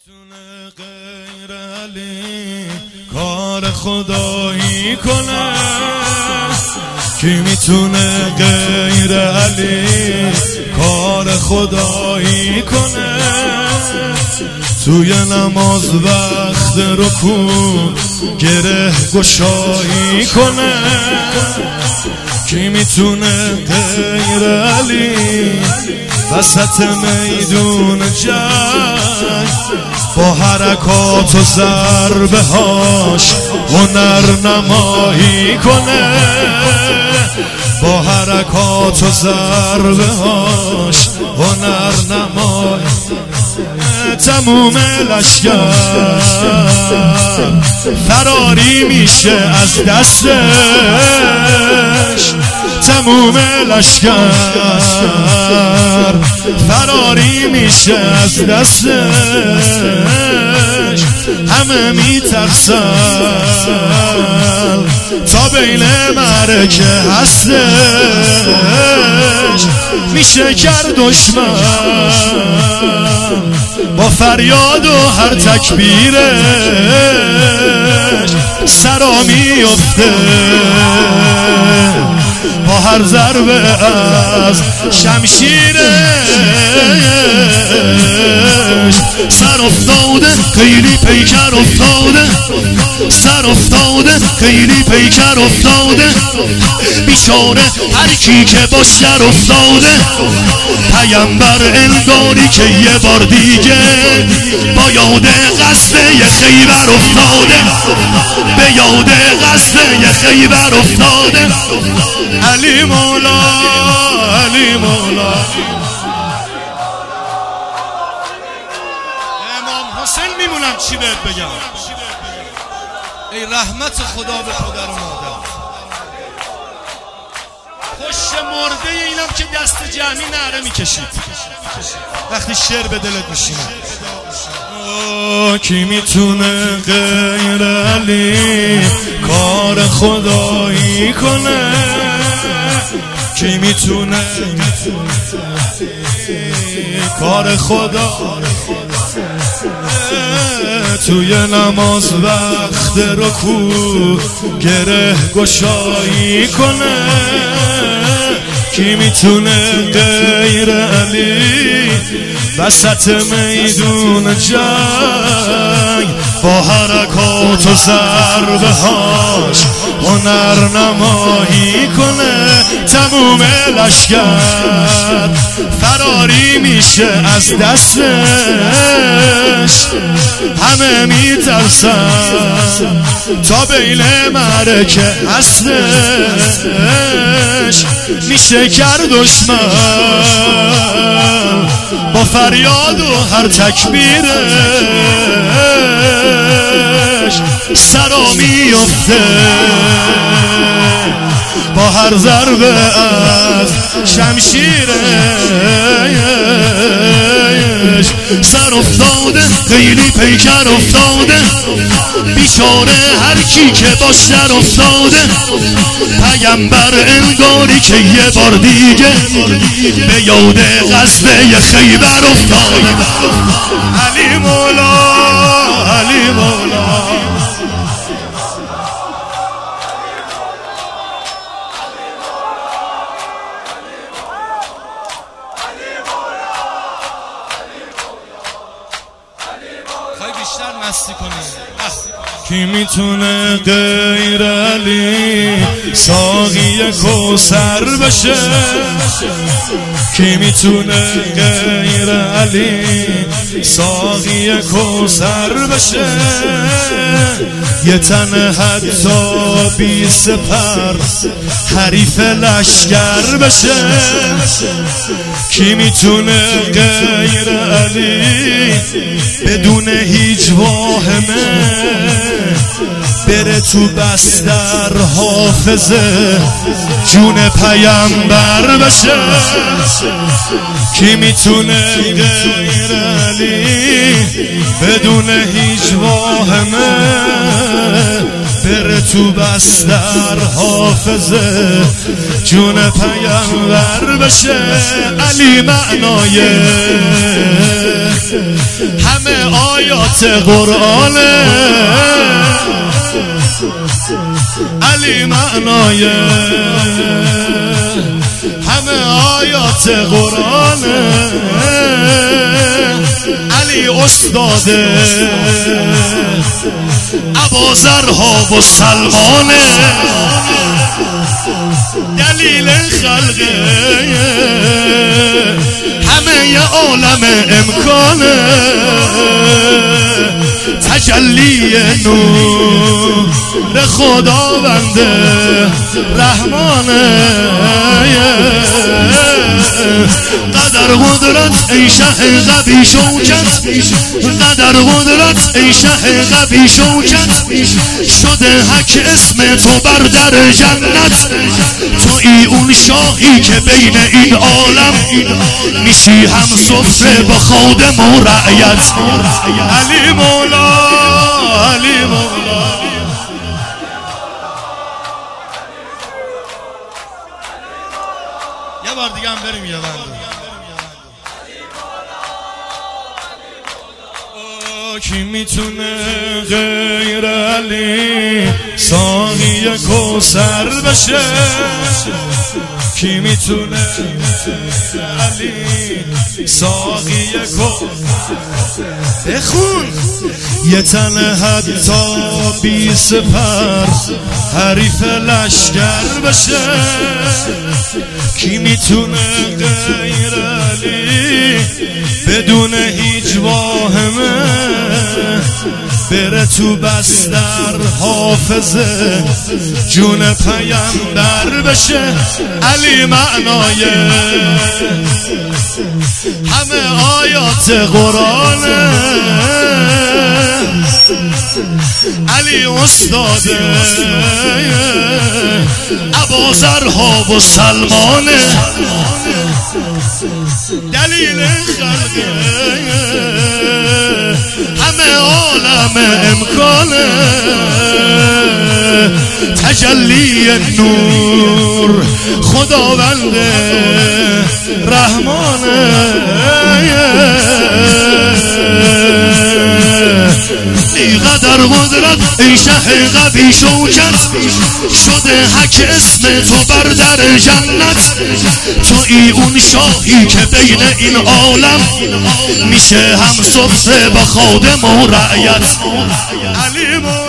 میتونه غیر علی کار خدایی کنه؟ کی میتونه غیر علی کار خدایی کنه؟ توی نماز وقت رکوع گره گشایی کنه؟ کی میتونه غیر علی وسط میدون جنگ با حرکات و ضربه هاش هنر نمایی کنه؟ با حرکات و ضربه هاش هنر نمایی تموم لشکر فراری میشه از دستش، تموم لشکر فراری میشه از دستش، همه میترسن تا بین معرکه هستش، میشه کرد دشمن با فریاد و هر تکبیرش سرا میفته، با هر ضربه از شمشیرش سر افتاده خیلی پیکر افتاده، سر افتاده خیلی پیکر افتاده، بیچاره هر کی که باش در افتاده، پیامبر انگاری که یه بار دیگه با یاد غزوه خیبر افتاده، به یاد غزوه خیبر افتاده. علی مولا علی مولا امام حسین میمونم چی بهت بگم؟ ای رحمت خدا به پدر و مادر، پشت مرده اینم که دست جمعی نعره میکشید وقتی شعر به دلت میشینه. کی میتونه غیر علی کار خدایی کنه؟ کی میتونه کار خدا توی نماز وقت رکوع گره گشایی کنه؟ کی میتونه غیر علی وسط میدون جنگ با حرکات و ضربه هاش هنر نمایی کنه؟ تموم لشکر فراری میشه از دستش، همه میترسن تا بین معرکه هستش، میشه کرد دشمن با فریاد و هر تکبیرش سرا میفته، با هر ضربه از شمشیرش سر افتاده خیلی پیکر افتاده، بیچاره هر کی که باش در افتاده، پیامبر انگاری که یه بار دیگه به یاد غزوه خیبر افتاده. علی مولا علی مولا خواهی بیشتر مستی کنی؟ کی میتونه غیر علی ساقی کوثر بشه؟ کی میتونه غیر علی ساقی کوثر بشه؟ یه تن حتی بی سپر حریف لشکر بشه؟ کی میتونه غیر علی بدون هیچ واهمه بره تو بستر حافظه جون پیامبر بشه؟ کی میتونه غیر علی بدون هیچ واهمه بره تو بستر حافظه جون پیامبر بشه؟ علی معنای همه آیات قرآنه علی معنای همه آیات قرآنه علی استاده ابوذرها و سلمانه دلیل خلقه همه ی عالم امکانه تجلی نور خداوند رحمانه قدر قدرت ای شه قوی شوکت قدر قدرت ای شه قوی شوکت شده حک اسم تو بر در جنت تویی اون شاهی که بین این عالم میشی هم سفره با خادم و رعیت علی مولا علی مولا یه بار دیگه هم بریم یه بند کی میتونه غیر علی ساقی کوثر بشه کی میتونه علی ساقی کوثر بخون یه تن حتی بی سپر حریف لشکر بشه کی میتونه غیر علی بدون هیچ واهمه بره تو بستر حافظه جون پیامبر بشه علی معنای همه آیات قرآنه علی استاده ابوذرها و سلمانه دلیل خلقه همه عالم امکانه تجلی نور خداوند رحمانه قدر قدرت ای شه قوی شوکت شده حک اسم تو بر در جنت تویی اون شاهی که بین این عالم میشه هم سفره با خادم و رعیت علی